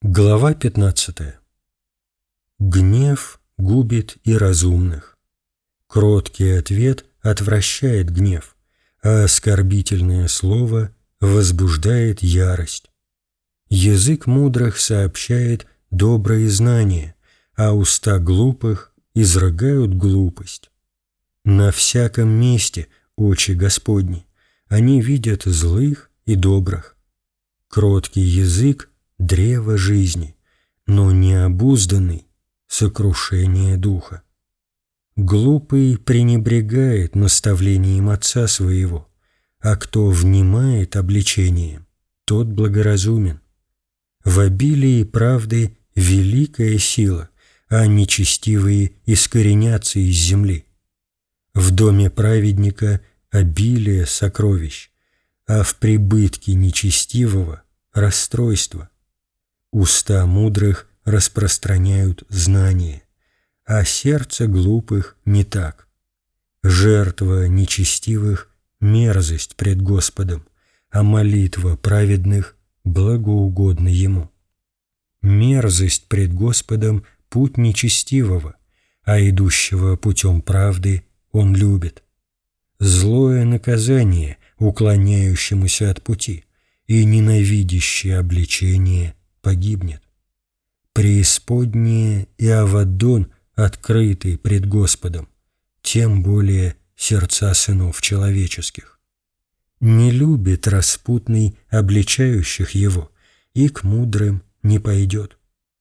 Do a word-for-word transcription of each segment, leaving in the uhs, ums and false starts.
Глава пятнадцатая. Гнев губит и разумных. Кроткий ответ отвращает гнев, а оскорбительное слово возбуждает ярость. Язык мудрых сообщает добрые знания, а уста глупых изрыгают глупость. На всяком месте очи Господни, они видят злых и добрых. Кроткий язык — древо жизни, но необузданный — сокрушение духа. Глупый пренебрегает наставлением отца своего, а кто внимает обличением, тот благоразумен. В обилии правды великая сила, а нечестивые искоренятся из земли. В доме праведника обилие сокровищ, а в прибытке нечестивого — расстройство. Уста мудрых распространяют знание, а сердце глупых не так. Жертва нечестивых — мерзость пред Господом, а молитва праведных благоугодна Ему. Мерзость пред Господом — путь нечестивого, а идущего путем правды Он любит. Злое наказание уклоняющемуся от пути, и ненавидящее обличение погибнет. Преисподнее и Авадон открыты пред Господом, тем более сердца сынов человеческих. Не любит распутный обличающих его, и к мудрым не пойдет.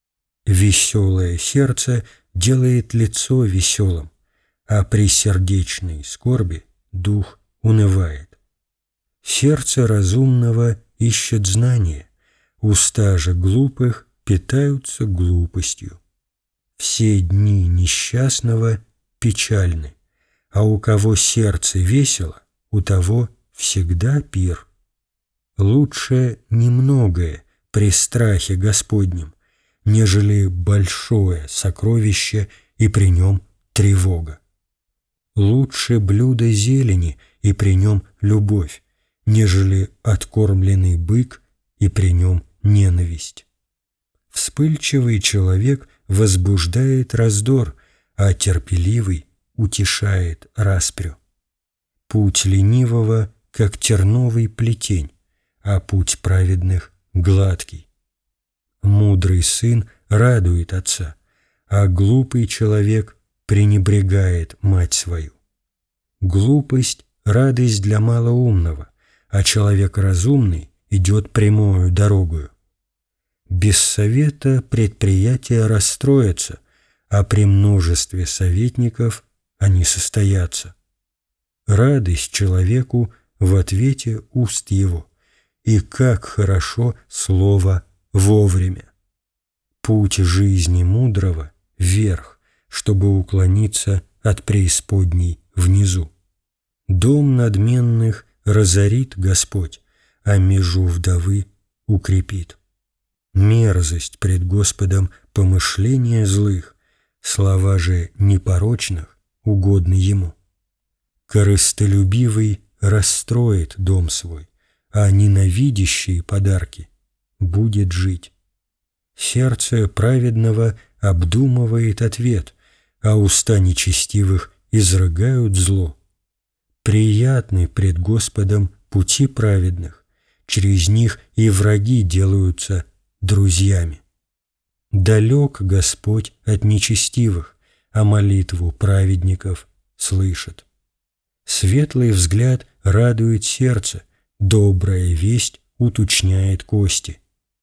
Веселое сердце делает лицо веселым, а при сердечной скорби дух унывает. Сердце разумного ищет знания, уста же глупых питаются глупостью. Все дни несчастного печальны, а у кого сердце весело, у того всегда пир. Лучше немногое при страхе Господнем, нежели большое сокровище и при нем тревога. Лучше блюдо зелени и при нем любовь, нежели откормленный бык и при нем ненависть. Вспыльчивый человек возбуждает раздор, а терпеливый утешает распрю. Путь ленивого, как терновый плетень, а путь праведных гладкий. Мудрый сын радует отца, а глупый человек пренебрегает мать свою. Глупость — радость для малоумного, а человек разумный идет прямою дорогою. Без совета предприятия расстроятся, а при множестве советников они состоятся. Радость человеку в ответе уст его, и как хорошо слово вовремя. Путь жизни мудрого — вверх, чтобы уклониться от преисподней внизу. Дом надменных разорит Господь, а межу вдовы укрепит. Мерзость пред Господом помышления злых, слова же непорочных угодны Ему. Корыстолюбивый расстроит дом свой, а ненавидящий подарки будет жить. Сердце праведного обдумывает ответ, а уста нечестивых изрыгают зло. Приятны пред Господом пути праведных, через них и враги делаются друзьями. Далек Господь от нечестивых, а молитву праведников слышит. Светлый взгляд радует сердце, добрая весть уточняет кости.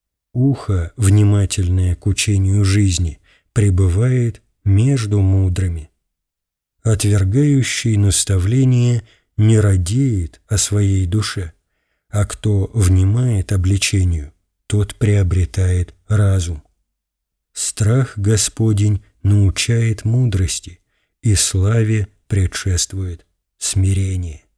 Ухо, внимательное к учению жизни, пребывает между мудрыми. Отвергающий наставление не радеет о своей душе, а кто внимает обличению, тот приобретает разум. Страх Господень научает мудрости, и славе предшествует смирение.